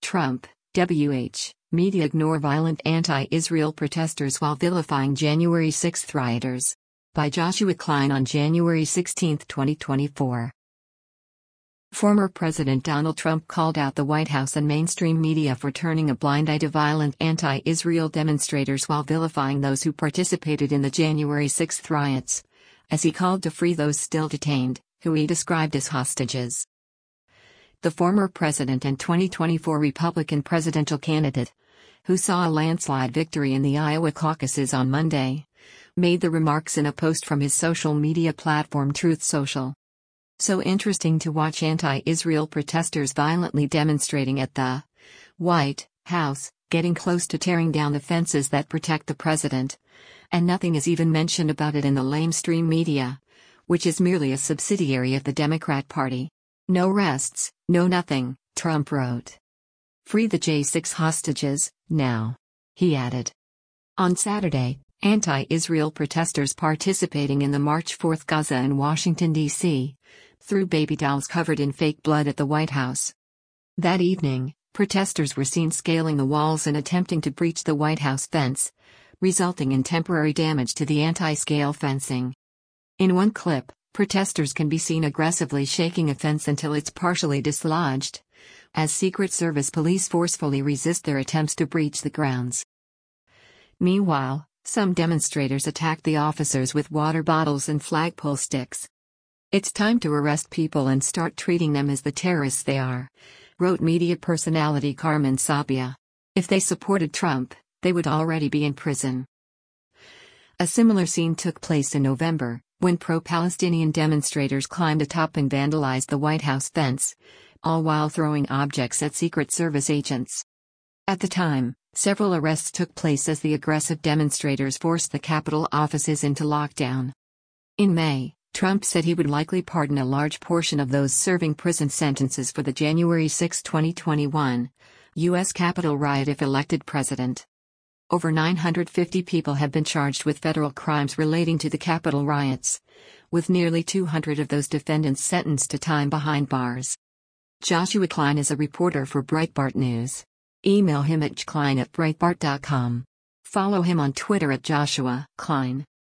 Trump, media ignore violent anti-Israel protesters while vilifying January 6 rioters. By Joshua Klein on January 16, 2024. Former President Donald Trump called out the White House and mainstream media for turning a blind eye to violent anti-Israel demonstrators while vilifying those who participated in the January 6 riots, as he called to free those still detained, who he described as hostages. The former president and 2024 Republican presidential candidate, who saw a landslide victory in the Iowa caucuses on Monday, made the remarks in a post from his social media platform Truth Social. So interesting to watch anti-Israel protesters violently demonstrating at the White House, getting close to tearing down the fences that protect the president. And nothing is even mentioned about it in the lamestream media, which is merely a subsidiary of the Democrat Party. No arrests, no nothing, Trump wrote. Free the J6 hostages, now. He added. On Saturday, anti-Israel protesters participating in the March 4 Gaza and Washington, D.C., threw baby dolls covered in fake blood at the White House. That evening, protesters were seen scaling the walls and attempting to breach the White House fence, resulting in temporary damage to the anti-scale fencing. In one clip, protesters can be seen aggressively shaking a fence until it's partially dislodged, as Secret Service police forcefully resist their attempts to breach the grounds. Meanwhile, some demonstrators attacked the officers with water bottles and flagpole sticks. It's time to arrest people and start treating them as the terrorists they are, wrote media personality Carmen Sabia. If they supported Trump, they would already be in prison. A similar scene took place in November, when pro-Palestinian demonstrators climbed atop and vandalized the White House fence, all while throwing objects at Secret Service agents. At the time, several arrests took place as the aggressive demonstrators forced the Capitol offices into lockdown. In May, Trump said he would likely pardon a large portion of those serving prison sentences for the January 6, 2021, U.S. Capitol riot if elected president. Over 950 people have been charged with federal crimes relating to the Capitol riots, with nearly 200 of those defendants sentenced to time behind bars. Joshua Klein is a reporter for Breitbart News. Email him at jklein@breitbart.com. Follow him on Twitter at Joshua Klein.